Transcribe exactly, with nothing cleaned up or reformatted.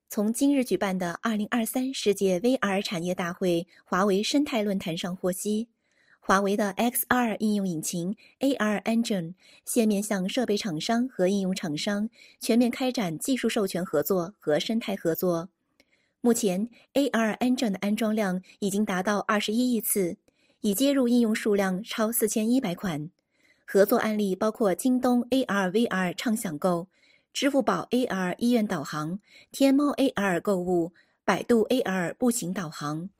从今日举办的二零二三世界 V R 产业大会华为生态论坛上获悉，华为的 X R 应用引擎 A R Engine 现面向设备厂商和应用厂商全面开展技术授权合作和生态合作。目前 A R Engine 的安装量已经达到二十一亿次，已接入应用数量超四千一百款。合作案例包括京东 A R V R 畅享购、支付宝 A R 医院导航、天猫 A R 购物、百度 A R 步行导航。